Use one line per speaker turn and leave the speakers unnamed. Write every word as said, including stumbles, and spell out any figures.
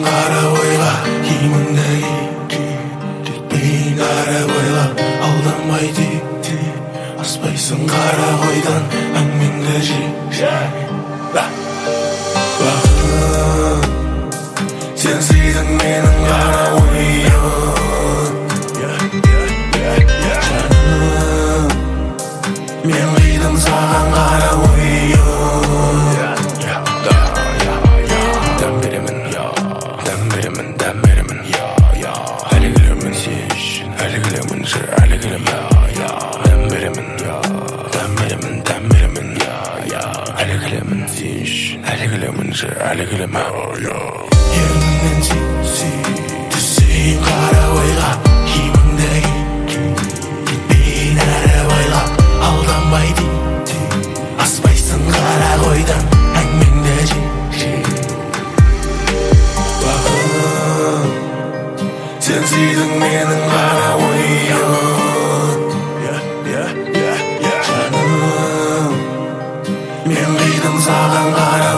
қара ойға киіміңді ки кетпейін ары бойла алдамай тек аспайсың қара қойдан әңгімеңді жи бақыт сенсидің менің қара ойым жаным мен қидым саған қара ойым дәм беремін дәм беремін дәм беремін әлі келемін сен үшін әлі келемін жыр әлі келемін дәм беремін дәм беремін дәм беремін әлі келемін сен үшін әлі келемін жыр әлі келемін ерніңнен сүй түсейін қара ойға киіміңді ки кетпейін әрі бойла алданбай тек аспайсың қара қойдан әңгімеңді жи бақыт сенсидің менің қара ойым жаным мен қидым саған қара